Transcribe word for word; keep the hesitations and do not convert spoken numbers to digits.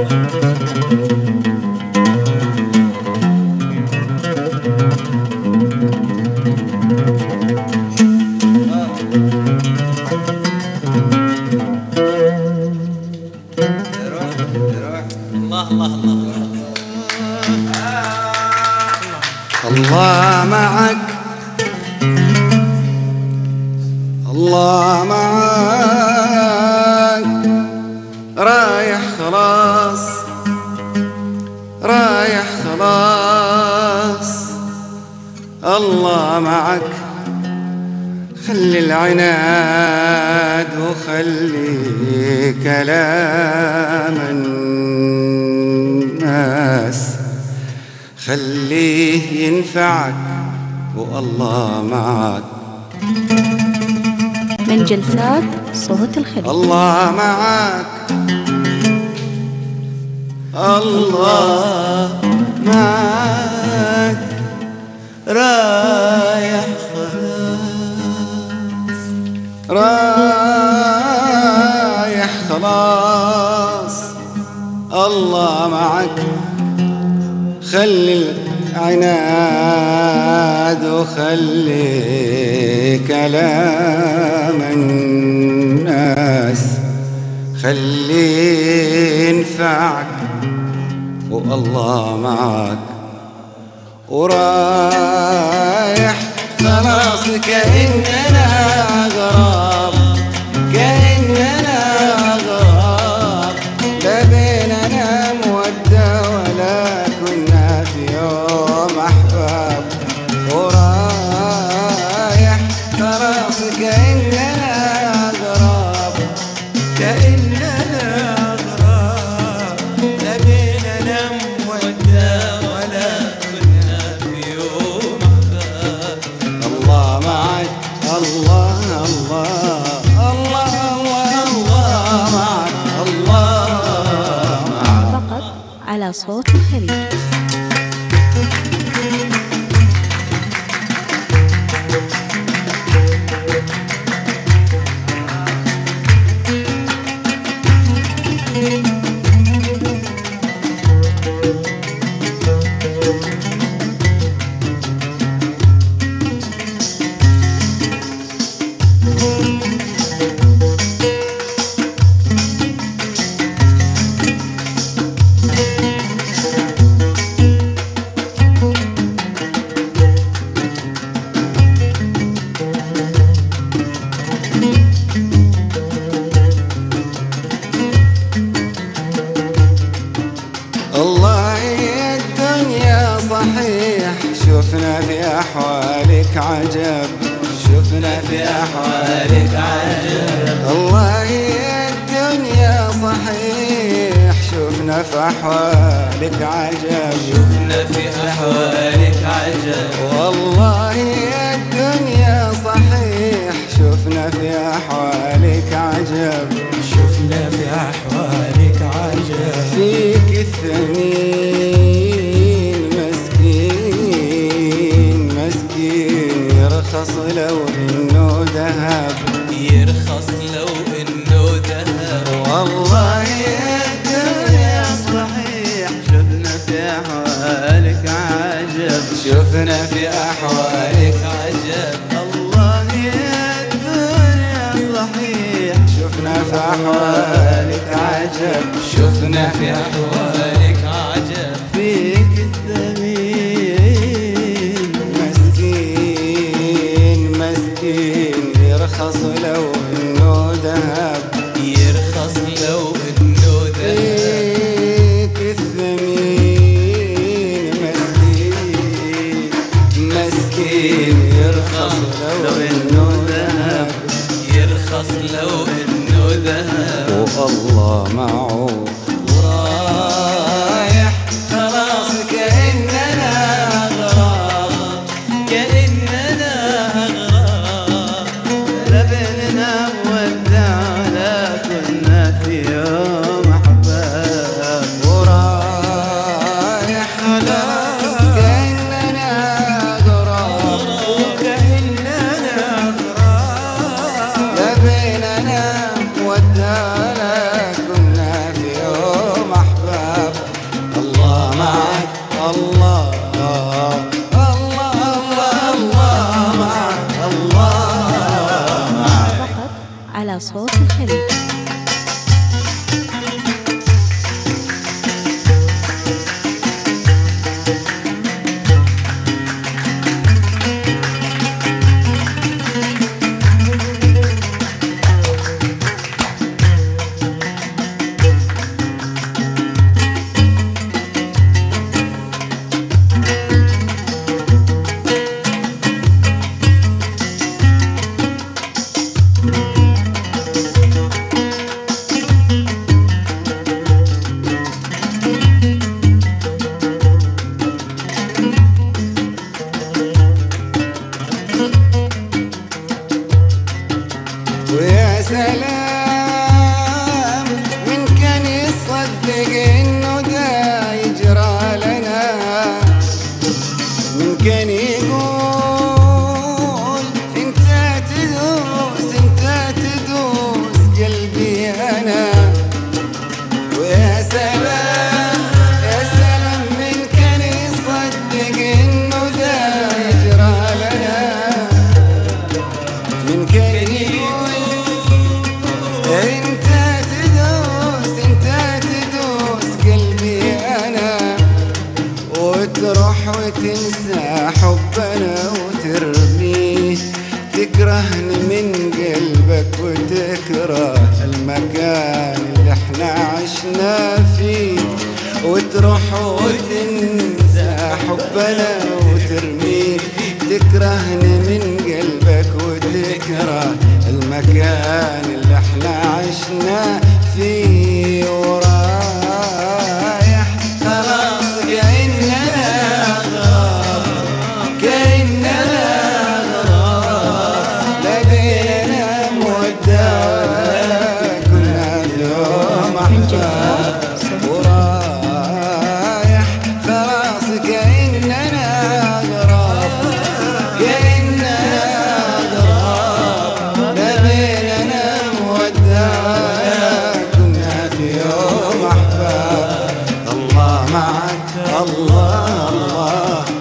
الله معك الله معك رايح خلاص رايح خلاص الله معك خلي العناد وخلي كلام الناس خليه ينفعك والله معك. من جلسات صوت الخليج. الله معك الله معك رايح خلاص رايح خلاص الله معك خلي العناد وخلي كلام الناس خلي ينفعك والله معك. ورايح خلاص كأننا غراب كأننا غراب لا بيننا مودة ولا كنا في يوم أحباب. ورايح خلاص كأننا غراب كأننا غراب لا بيننا مودة ولا كنا في يوم أحباب. الله معك الله الله الله الله معك الله معك. فقط على صوت الخليج. الله يا الدنيا صحيح شفنا في أحوالك عجب شفنا في أحوالك عجب. الله يا الدنيا صحيح شفنا في أحوالك عجب شفنا في أحوالك عجب. والله يا الدنيا صحيح شفنا في أحوالك عجب شفنا في أحوالك عجب. فيك الثمين مسكين مسكين يرخص لو إنه ذهب يرخص لو إنه ذهب. والله يا الدنيا صحيح شفنا في أحوالك عجب شفنا في أحوالك عجب. الله يا الدنيا صحيح شفنا في أحوالك عجب شفنا في أحوالك عجب. فيك الثمين مسكين مسكين يرخص لو إنه ذهب يرخص لو إنه ذهب. فيك الثمين مسكين مسكين يرخص لو إنه ذهب يرخص لو إنه ذهب. والله معه. ورايح صوت الخليج. ويا سلام من كان يصدق انه دا يجرى لنا، من كان يقول انت تدوس انت تدوس قلبي انا. ويا سلام يا سلام من كان يصدق انه دا يجرى لنا، من كان يقول انت تدوس انت تدوس قلبي انا، وتروح وتنسى حبنا وترميه، تكرهني من قلبك وتكره المكان اللي احنا عشنا فيه، وتروح وتنسى حبنا وترميه، تكرهني من قلبك وتكره المكان اللي احنا عشنا فيه، ورايح خلاص كأننا غراب، كأننا غراب، لا بينا مودة كنا في يوم أحباب، ورايح خلاص كأننا غراب، كأننا غراب، لا بيننا مودة كنا في يوم أحباب. الله معك الله الله